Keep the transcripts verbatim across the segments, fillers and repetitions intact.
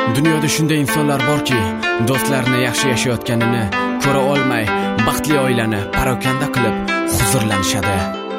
Dunyoda shunday insonlar borki, do'stlarini yaxshi yashayotganini ko'ra olmay, baxtli oilani parokanda qilib huzurlanishadi.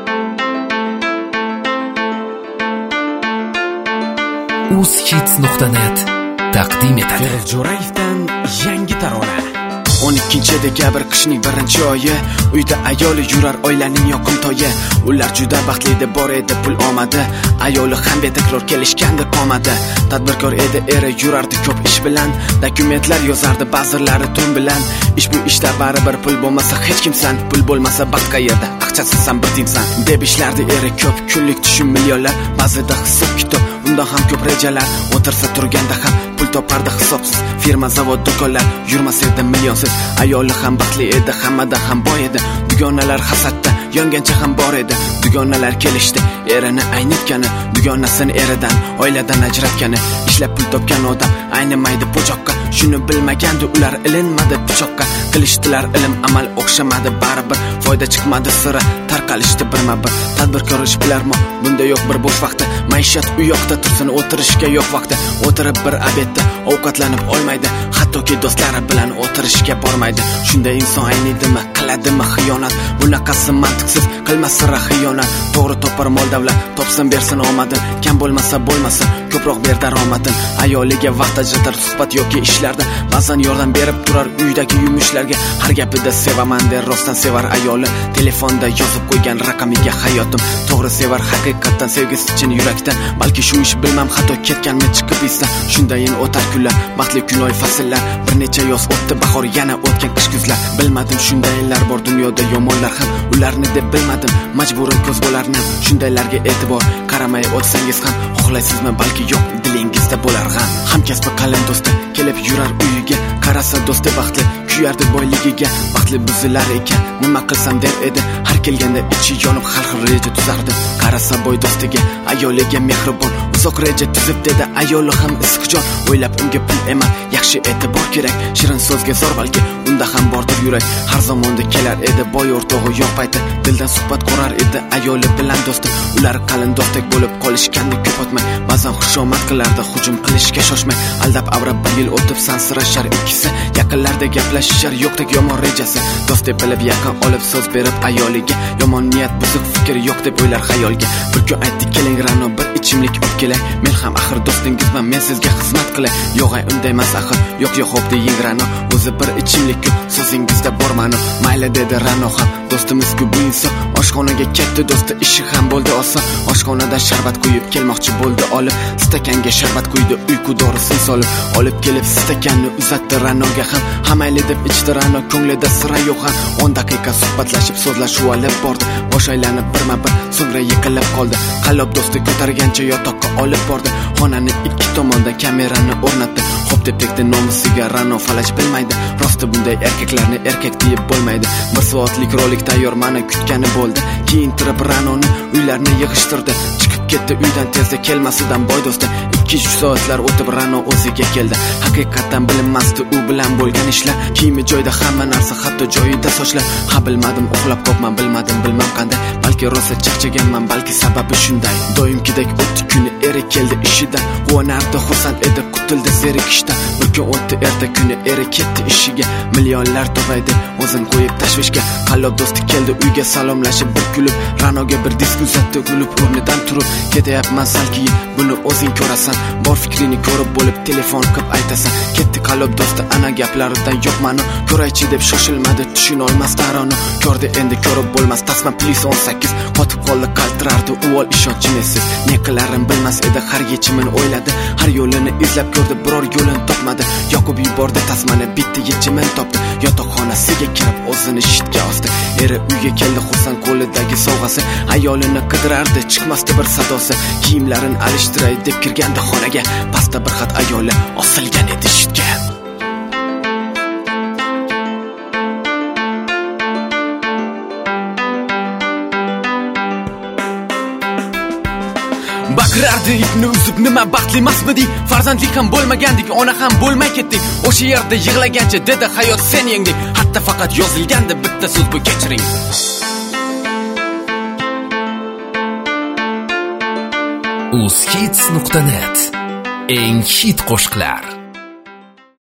uzhits nuqta net taqdim etadi. Feruz Jo'rayevdan yangi tarona. o'n ikkinchi dekabr qishning birinchi oyi, uyda ayoli yurar oilaning yoqim toyi. Ular juda baxtli edi, bor edi pul omadi, ayoli ham betakror kelishgandi qomadi. Tadbirkor edi, eri yurardi ko'p ish bilan, dokumentlar yozardi ba'zilari tun bilan. Ish bu ishda baribir pul bo'lmasa hech kimsan, pul bo'lmasa baxt qayerda, aqchasizsan bir timsan deb ishlardi eri ko'p, kunlik tushum millionlar, ba'zida hisob kitob, undan ham ko'p rejalar. O'tirsa turganda ham pul topardi hisobsiz, firma zavod do'konlar yurmas edi millionsiz. Ayoli ham baxtli edi, hammada ham boy edi, dugonalar hasadda yongancha ham bor edi. Dugonalar kelishdi, erini aynitgani, dugonasini eridan, oiladan ajratgani. Ishlab pul topgan odam aynimaydi po'choqqa, shuni bilmagandi ular, ilinmadi pichoqqa. Qilishdilar ilm amal o'xshamadi, baribir foyda chiqmadi, sira tarqalishdi birma-bir. Tadbirkor ish bilarmi, bunda yo'q bir bo'sh vaqti, maishat u yoqda tursin, o'tirishga yo'q vaqti. O'tirib bir obedda ovqatlanib olmaydi, hattoki do'stlari bilan o'tirishga bormaydi. Shunday inson ayniydimi, qiladimi xiyonat? Bunaqasi mantiqsiz, qilmas sira xiyonat. To'g'ri topar mol davlat, topsin bersin omadin, kam bo'lmasa bo'lmasin, ko'proq ber daromadin. Ayoliga vaqt ajratar suhbat yoki ishlarda, ba'zan yordam berib turar uydagi yumushlarga. Har gapida sevaman der, rostdan sevar ayoli, telefonda yozib qo'ygan raqamiga hayotim. To'g'ri sevar haqiqatdan, sevgisi chin yurakdan. Balki shu ish bilmam, xato ketganmi chiqib isdan. Shundayin o'tar kunlar, baxtli kunoy fasllar, bir necha yoz o'tdi, bahor yana o'tgan qish kuzlar. Bilmadim shundaylar bor dunyoda, yomonlar ham ularni deb bilmadim, majburan ko'z bo'larni. Shundaylarga e'tibor qaramay o'tsangiz ham, xohlaysizmi balki yo'q, dilingizda bo'lar g'am. Hamkasbi qalin do'sti kelib yurar uyiga, qarasa do'sti baxtli, kuyardi boyligiga. Baxtli buzilar ekan, nima qilsam der edi, har kelganda ichi yonib har xil reja tuzardi. Qarasa boy do'stiga, ayoliga mehribon, uzoq reja tuzib dedi, ayoli ham issiqjon. O'ylab unga pul emas, yaxshi e'tibor kerak, shirin so'zga zor balki unda ham bordir yurak. Har zamonda kelar edi boy o'rtog'i yo'q payti, dildan suhbat qurar edi ayoli bilan do'sti. Ular qalin do'stdek bo'lib qolishgandi ko'p o'tmay, ba'zan xushomad qilardi hujum qilishga shoshmay. Aldab avrab bir yil o'tib sansirashar ikkisi, yaqinlarda gaplashishar yo'qdek yomon rejasi. Do'st deb bilib yaqin olib so'z berib ayoliga, yomon niyat buzuq fikr yo'q deb o'ylar xayolga. Bir kun aytdi keling Rano, bir ichimlik olib kelay, men ham axir do'stingizman, men sizga xizmat qilay. Yo'q ay unday emas axir, yo'q yo'q xo'p deying Rano, o'zi bir ichimlik so'zingizda bormani. Mayli dedi Rano ham, do'stimiz-ku bu inson. Oshxonaga ketdi do'sti, ishi ham bo'ldi oson. Oshxonada sharbat quyib kelmoqchi bo'ldi olib, stakanga sharbat quydi, uyqu dorisini solib. Olib kelib stakanni uzatdi Ranoga ham, hamayli deb ichdi Rano, ko'nglida sira yo'q ham. o'n daqiqa suhbatlashib so'zlashuv olib bordi, bosh aylanib birma-bir so'ngra yiqilib qoldi. Qallob do'sti ko'targancha yotoqqa olib bordi, xonani ikki tomonda kamerani o'rnatdi. Xo'p deb tegdi nomusiga Rano, falaj bilmaydi, rosti bunday erkaklarni erkak deb bo'lmaydi. Bir soatlik rolik tayyor, mana kutgani bo'ldi. Keyin turib Ranoni uylarni yig'ishtirdi, chiqib ketdi uydan tezda, kelmasidan boy do'sti. ikki uch soatlar o'tib Rano o'ziga keldi. Haqiqatan bilinmasdi u bilan bo'lgan ishlar, kiyimi joyda, hamma narsa hatto joyida sochlar. Ha bilmadim, uxlab qopman, bilmadim, bilmam qanday, balki rosa charchaganman, balki sababi shunday. Doimgidek o'tdi kuni, eri keldi ishidan, quvonardi, xursand edi, qutildi zerikishdan. Bir kun o'tdi, erta kuni eri ketdi ishiga, millionlar topaydi o'zin qo'yib tashvishga. Qallob do'sti keldi uyga, salomlashib bir kulib, Ranoga bir disk uzatdi, kulib o'rnidan turib, ketyapman salki, buni o'zing ko'rasan, bor fikrini ko'rib bo'lib telefon qilib aytasan. Ketdi qallob do'sti ana gaplaridan, yo'q mani ko'raychi deb shoshilmadi, tushuna olmasdi Rano. Ko'rdi endi ko'rib bo'lmas, tasma plis o'n sakkiz qotib qoldi, qaltirardi u ol ishonchimsiz. Ne qilarim bilmas edi, har yechimini o'yladi, har yo'lini izlab ko'rdi, biror yo'lini topmadi. Yoqib yubordi tasmani, bitta yechimini topdi, yotoqxonasiga kirib o'zini shitga osdi. Eri uyga keldi, xursand qo'lidagi sovg'asi, ayolini qidirardi, chiqmasdi bir sadosi. Kiyimlarini alishtiray deb kirgandi xonaga, pastda bir xat ayoli osilgan edi shitga. Baqirardi ipni uzib, nima baxtli emasmiding? Farzandlik ham bo'lmagandik, ona ham bo'lmay ketdik. O'sha yerda yig'lagancha dedi hayot sen yengding. Hatta faqat yozilganda bitta so'z bu, kechiring. uzhits nuqta net eng hit qo'shiqlar.